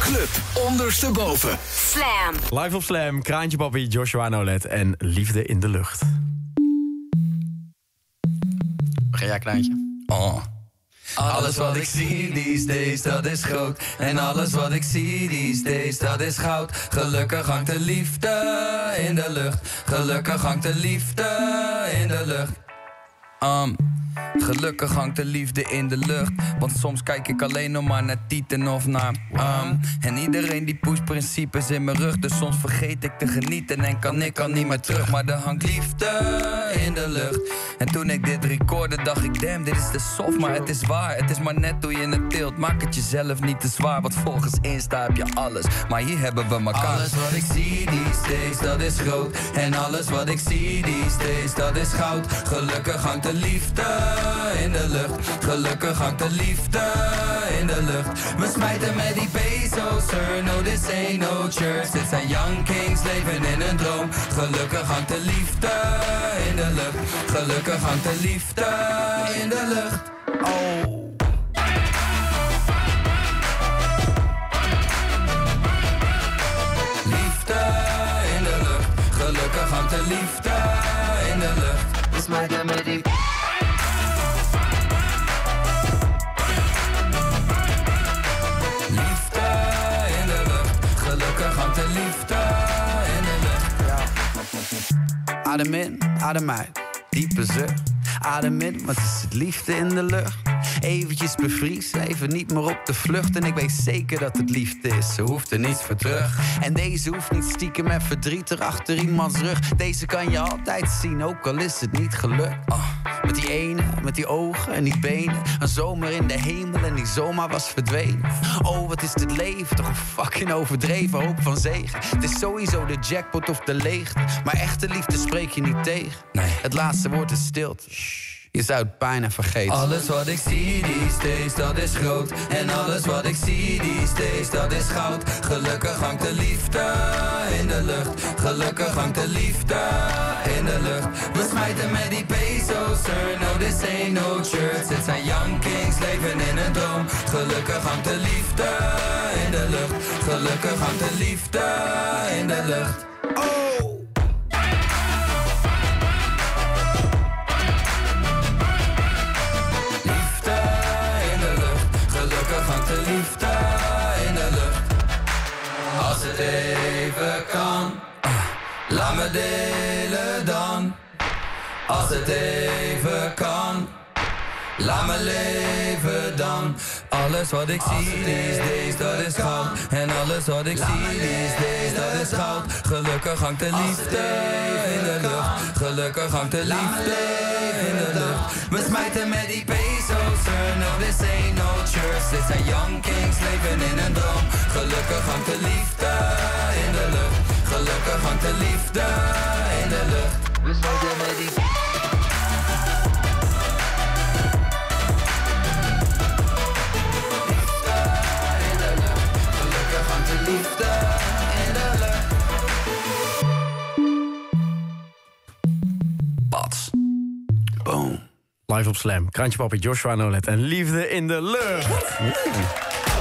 Club ondersteboven. Slam. Live op Slam, Kraantje Papi, Joshua Nolet en Liefde in de Lucht. Begin jij, Kraantje? Oh. Alles wat ik zie these days, dat is groot. En alles wat ik zie these days, dat is goud. Gelukkig hangt de liefde in de lucht. Gelukkig hangt de liefde in de lucht. Gelukkig hangt de liefde in de lucht. Want soms kijk ik alleen nog maar naar Tieten of naar en iedereen die pusht principes in mijn rug. Dus soms vergeet ik te genieten en kan ik al niet meer terug. Maar er hangt liefde in de lucht. En toen ik dit recorde dacht ik, damn, dit is te soft, maar het is waar. Het is maar net hoe je het tilt. Maak het jezelf niet te zwaar, want volgens Insta heb je alles. Maar hier hebben we elkaar. Alles wat ik zie these days, dat is groot. En alles wat ik zie these days, dat is goud. Gelukkig hangt de liefde in de lucht. Gelukkig hangt de liefde in de lucht. We smijten met die pesos, sir, no this ain't no church. Dit zijn young kings, leven in een droom. Gelukkig hangt de liefde in de lucht. Gelukkig hangt de liefde in de lucht. Oh. Liefde in de lucht. Gelukkig hangt de liefde in de lucht. We smijten met die... De liefde in de lucht. Ja. Adem in, adem uit, diepe zucht. Adem in, want het is het liefde in de lucht. Eventjes bevriezen, even niet meer op de vlucht. En ik weet zeker dat het liefde is, ze hoeft er niets voor terug. En deze hoeft niet stiekem met verdriet er achter iemands rug. Deze kan je altijd zien, ook al is het niet gelukt. Met die ene, met die ogen en die benen. Een zomer in de hemel en die zomaar was verdwenen. Oh, wat is dit leven, toch een fucking overdreven hoop van zegen. Het is sowieso de jackpot of de leegte. Maar echte liefde spreek je niet tegen. Nee. Het laatste woord is stilte. Je zou het bijna vergeten. Alles wat ik zie these days, dat is groot. En alles wat ik zie these days, dat is goud. Gelukkig hangt de liefde in de lucht. Gelukkig hangt de liefde in de lucht. We smijten met die pesos, sir, no this ain't no church. Dit zijn young kings, leven in een droom. Gelukkig hangt de liefde in de lucht. Gelukkig hangt de liefde in de lucht. Oh! De liefde in de lucht. Als het even kan, laat me delen dan. Als het even kan, laat me leven dan. Alles wat ik zie these days, dat is goud. En alles wat ik zie these days, dat is goud. Gelukkig hangt de liefde in de lucht. Gelukkig hangt de liefde in de lucht. We smijten met die pesos, sir, no this ain't no church. Dit zijn young kings, leven in een droom. Gelukkig hangt de liefde in de lucht. Gelukkig hangt de liefde in de lucht. We smijten met die... Liefde in de lucht. Bats. Boom. Live op Slam, Kraantje Papi, Joshua Nolet en Liefde in de Lucht.